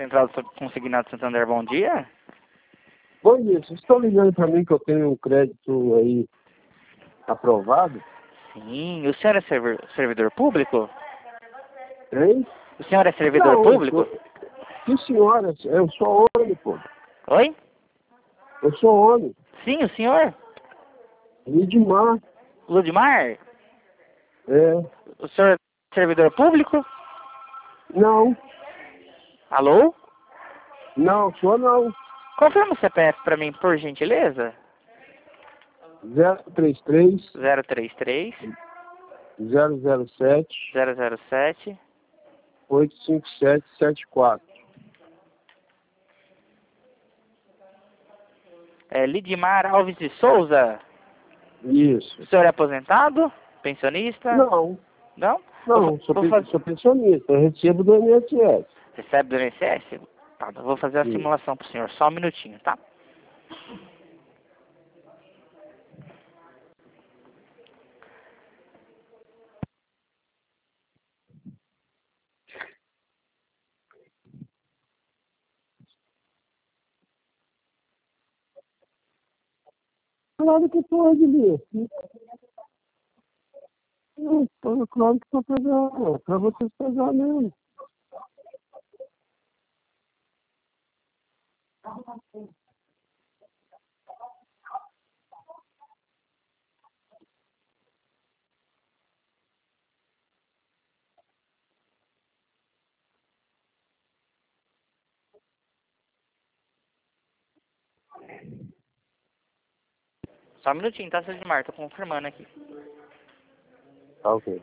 Central do Consignado Santander, bom dia. Bom dia, vocês estão ligando para mim que eu tenho um crédito aí aprovado? Sim, o senhor é servidor público? Hein? O senhor é servidor Não, público? Que senhora? Eu sou homem, pô. Oi? Eu sou homem. Sim, o senhor? Lidmar. Ludmar? É. O senhor é servidor público? Não, Alô? não, sou não. Confirma o CPF para mim, por gentileza. 033 033 007 007 85774. Lidmar Alves de Souza. Isso. O senhor é aposentado? Pensionista? Não, Não? não, sou pensionista, eu recebo do INSS. Recebe do INSS? Tá, eu vou fazer a Sim. simulação pro senhor, só um minutinho, tá? Claro que pode, Lia. Claro que pode pegar, para vocês pegar mesmo. Só um minutinho, tá, seu Lidmar? Tô confirmando aqui. Tá ok.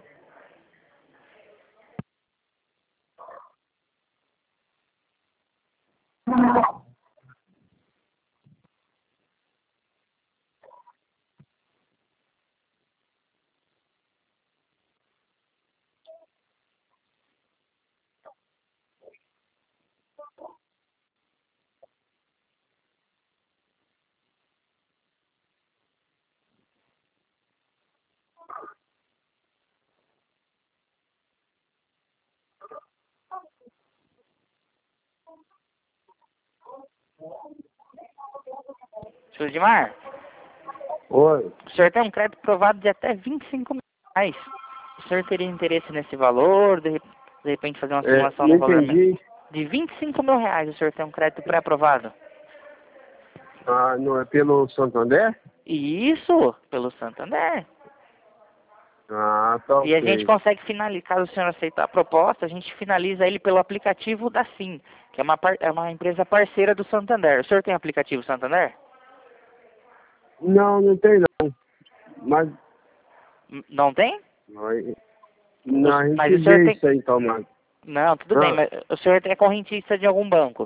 Seu Lidmar, Oi. o senhor tem um crédito provado de até 25 mil reais. O senhor teria interesse nesse valor? De repente fazer uma simulação Não no valor entendi. de 25 mil reais, o senhor tem um crédito pré-aprovado? Ah, não é pelo Santander? Isso, pelo Santander. Ah, tá E a gente ok. consegue finalizar, caso o senhor aceitar a proposta, a gente finaliza ele pelo aplicativo da Sim, que é uma empresa parceira do Santander. O senhor tem aplicativo Santander? Não, não tem não. Mas Não tem? não, a Mas gente o senhor vê tem... isso aí então, mas. Não, tudo bem, mas o senhor é correntista de algum banco?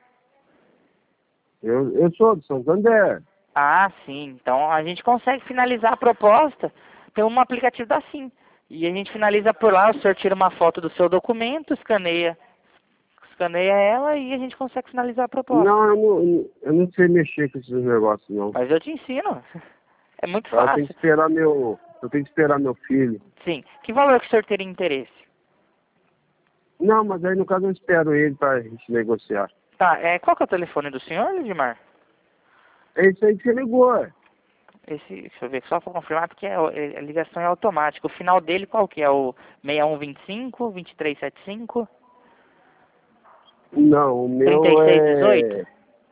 Eu sou do Santander. Ah, sim. Então a gente consegue finalizar a proposta pelo aplicativo da Sim. E a gente finaliza por lá, o senhor tira uma foto do seu documento, escaneia ela e a gente consegue finalizar a proposta. Não, eu não sei mexer com esses negócios não. Mas eu te ensino. É muito Eu tenho fácil. que esperar meu filho. Sim. Que valor que o senhor teria interesse? Não, mas aí no caso eu espero ele para gente negociar. Tá, qual que é o telefone do senhor, Lidmar? É isso aí que você ligou, é. Deixa eu ver, só para confirmar, porque a ligação é automática. O final dele qual que é? O 6125, 2375, Não, o meu 3618?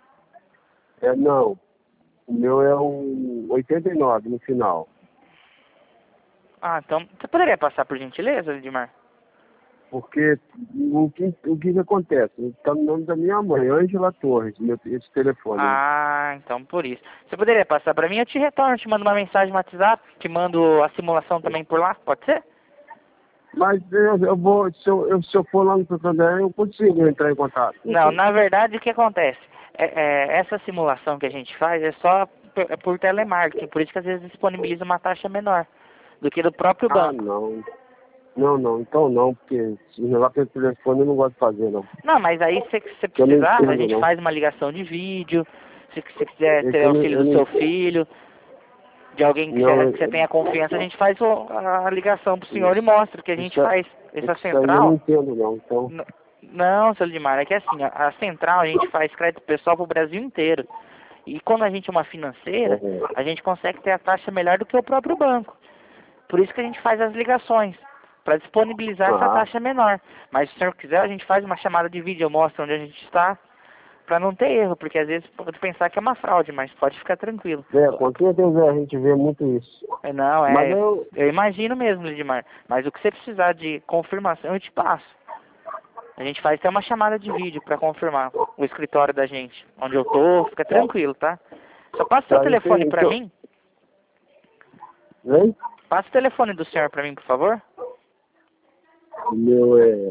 não. O meu é um 89 no final. Ah, então, você poderia passar por gentileza, Lidmar? Porque o que acontece? Está no nome da minha mãe, Ângela Torres, esse telefone. Ah, então por isso. Você poderia passar para mim? Eu te retorno, te mando uma mensagem no WhatsApp, te mando a simulação também por lá, pode ser? Mas eu vou, se eu for lá no Santander, eu consigo entrar em contato. Não, na verdade o que acontece? Essa simulação que a gente faz é só por telemarketing, por isso que às vezes disponibiliza uma taxa menor do que do próprio Ah, banco. não. Não, então não, porque se negócio pelo telefone eu não gosto de fazer, não. Não, mas aí se você Eu não precisar, a entendo, gente não. faz uma ligação de vídeo, se você quiser É ter que auxílio eu do não, seu filho, de alguém que não, você tenha confiança, a gente faz a ligação pro senhor e isso, mostra que a gente isso, faz é essa que isso aí eu não central. entendo, não. Então, Não, seu Lidmar, é que assim, a central a gente faz crédito pessoal pro Brasil inteiro. E quando a gente é uma financeira, a gente consegue ter a taxa melhor do que o próprio banco. Por isso que a gente faz as ligações, para disponibilizar essa taxa menor. Mas se o senhor quiser, a gente faz uma chamada de vídeo, eu mostro onde a gente está, para não ter erro, porque às vezes pode pensar que é uma fraude, mas pode ficar tranquilo. Com certeza a gente vê muito isso. Não, Mas eu imagino mesmo, Lidmar. Mas o que você precisar de confirmação, eu te passo. A gente faz até uma chamada de vídeo para confirmar o escritório da gente, onde eu tô, fica tranquilo, tá? Só passa o seu telefone para mim. Hein? Passa o telefone do senhor para mim, por favor. O meu é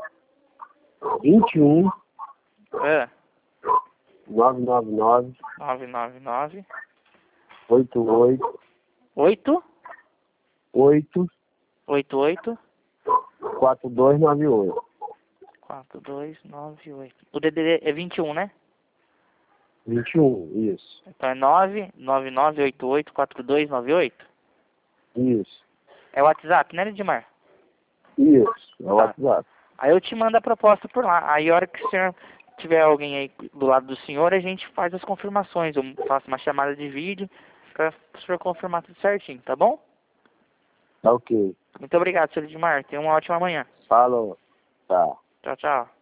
21 999 999 88 8 8 88 4298. 4298. O DDD é 21, né? 21, isso. Então é 999884298. Isso. É o WhatsApp, né, Lidmar? Isso, é o WhatsApp. Aí eu te mando a proposta por lá. Aí a hora que o senhor tiver alguém aí do lado do senhor, a gente faz as confirmações. Eu faço uma chamada de vídeo para o senhor confirmar tudo certinho, tá bom? Tá ok. Muito obrigado, senhor Lidmar. Tenha uma ótima manhã. Falou. Tá. Tchau, tchau.